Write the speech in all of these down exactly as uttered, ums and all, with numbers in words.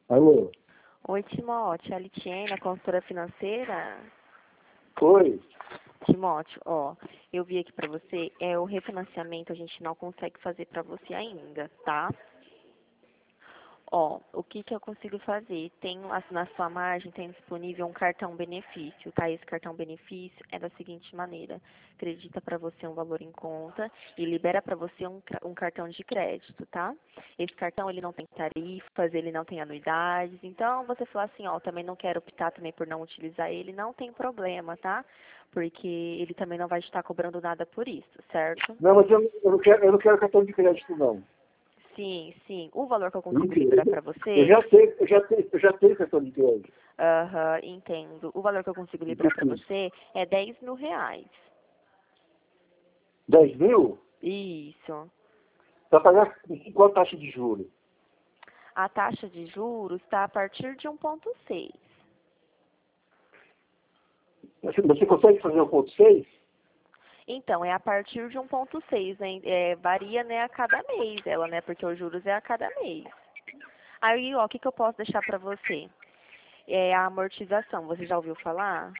Alô? Oi, Timóteo, a Litiene, a consultora financeira. Oi? Timóteo, ó, eu vi aqui pra você, é o refinanciamento a gente não consegue fazer pra você ainda, tá? Ó, o que que eu consigo fazer? Tem lá na sua margem, tem disponível um cartão benefício, tá? Esse cartão benefício é da seguinte maneira: acredita para você um valor em conta e libera para você um, ca- um cartão de crédito, tá? Esse cartão ele não tem tarifas, ele não tem anuidades, então você fala assim, ó, também não quero optar também por não utilizar ele, não tem problema, tá? Porque ele também não vai estar cobrando nada por isso, certo? Não, mas eu, eu, não quero, eu não quero cartão de crédito, não. Sim, sim. O valor que eu consigo Mentira. liberar para Eu você. já tenho, eu já tenho, eu já tenho cartão de crédito. Aham, entendo. O valor que eu consigo Eu liberar para preciso. você é dez mil reais. dez mil? Isso. Para pagar qual taxa de juros? A taxa de juros está a partir de um vírgula seis. Você, você consegue fazer um ponto seis? Então, é a partir de um vírgula seis, né? É, varia, né, a cada mês ela, né? Porque os juros é a cada mês. Aí, ó, o que que eu posso deixar para você? É a amortização. Você já ouviu falar?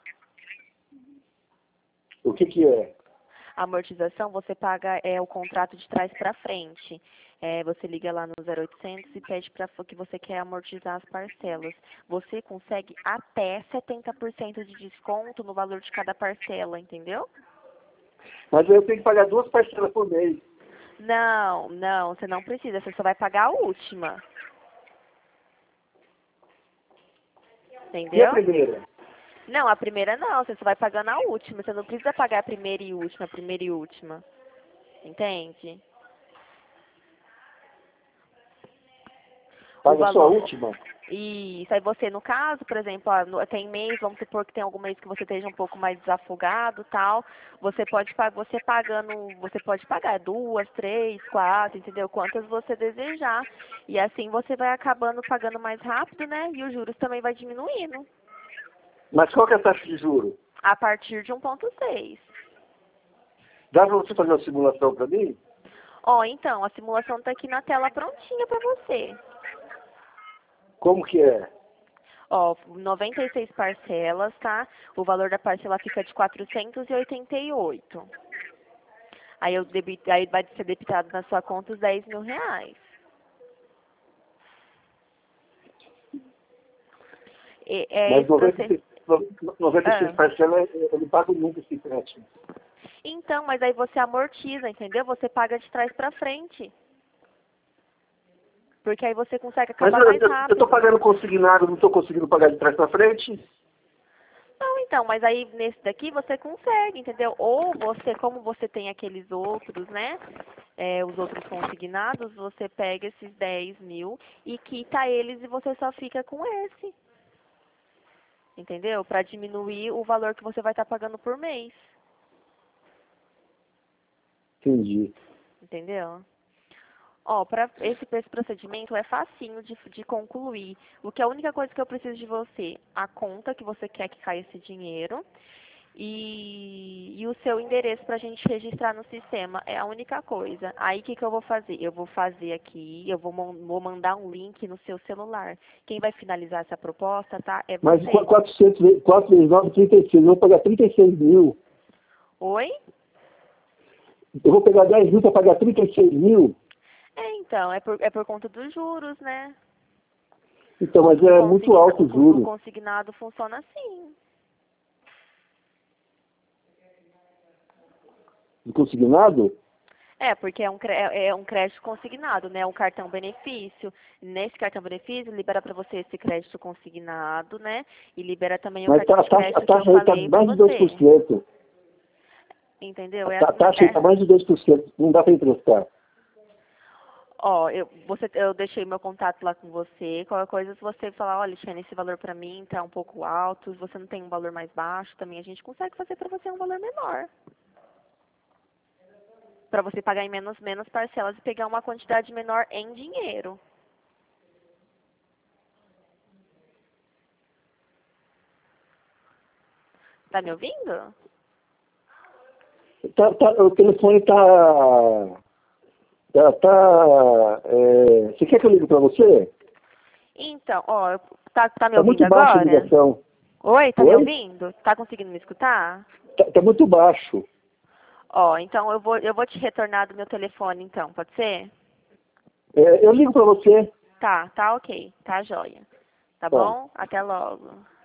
O que que é? A amortização, você paga é, o contrato de trás para frente. É, você liga lá no zero oitocentos e pede para que você quer amortizar as parcelas. Você consegue até setenta por cento de desconto no valor de cada parcela, entendeu? Mas eu tenho que pagar duas parcelas por mês. Não, não, você não precisa, você só vai pagar a última, E a entendeu? primeira? Não, a primeira não, você só vai pagando a última, você não precisa pagar a primeira e última, a primeira e última, entende? O Paga só a valor. última? Isso. Aí você, no caso, por exemplo, ó, no- tem mês, vamos supor que tem algum mês que você esteja um pouco mais desafogado, tal, você pode pagar, você pagando, você pode pagar duas, três, quatro, entendeu? Quantas você desejar. E assim você vai acabando pagando mais rápido, né? E os juros também vai diminuindo Mas qual que é a taxa de juros? a partir de um vírgula seis. Dá para você fazer uma simulação para mim? Ó, então, a simulação está aqui na tela prontinha para você. Como que é? Ó, noventa e seis parcelas, tá? O valor da parcela fica de quatrocentos e oitenta e oito. Aí, eu debito, aí vai ser debitado na sua conta os dez mil reais. E, é Mas esse processo. noventa e seis, noventa e seis Ah. parcelas eu não pago nunca esse empréstimo. Então, mas aí você amortiza, entendeu? Você paga de trás pra frente. Porque aí você consegue Mas acabar eu mais estou rápido. pagando consignado, não estou conseguindo pagar de trás para frente? Não, então, mas aí nesse daqui você consegue, entendeu? Ou você, como você tem aqueles outros, né? É, os outros consignados, você pega esses dez mil e quita eles e você só fica com esse. Entendeu? Para diminuir o valor que você vai estar pagando por mês. Entendi. Entendeu? Ó, para esse, esse procedimento é facinho de, de concluir. O que é a única coisa que eu preciso de você? A conta que você quer que caia esse dinheiro e, e o seu endereço para a gente registrar no sistema. É a única coisa. Aí o que, que eu vou fazer? Eu vou fazer aqui, eu vou, mon- vou mandar um link no seu celular. Quem vai finalizar essa proposta, tá? É Mas você. quatrocentos, ve- quatro vezes nove, trinta e seis. Eu vou pagar trinta e seis mil. Oi? Eu vou pegar dez mil para pagar trinta e seis mil. É, então, é por, é por conta dos juros, né? Então, mas O, é muito consigna, alto o, o con- o juro. consignado funciona assim. De consignado? É, porque é um, cre- é é um crédito consignado, né? Um cartão benefício. Nesse cartão benefício, libera para você esse crédito consignado, né? E libera também o Mas tá, cartão a de taxa, a crédito que eu taxa aí está falei para mais de dois por você. cento. Entendeu? A É ta- a assim, taxa aí está é. mais de dois por cento. Não dá para emprestar. Ó, eu, você, eu deixei meu contato lá com você. Qualquer coisa, se você falar, olha, Tiana, esse valor para mim tá um pouco alto, se você não tem um valor mais baixo, também a gente consegue fazer para você um valor menor. Para você pagar em menos, menos parcelas e pegar uma quantidade menor em dinheiro. Tá me ouvindo? Tá, tá, o telefone está... Tá, tá, é, você quer que eu ligue para você? Então, ó, eu- tá, tá me Está muito ouvindo baixa a agora? ligação. Oi, tá me Oi? ouvindo? Tá conseguindo me escutar? Está muito baixo. Ó, então eu vou, eu vou te retornar do meu telefone, então, pode ser? É, eu ligo para você. Tá, tá ok, tá joia. Tá Tá. bom? Até logo.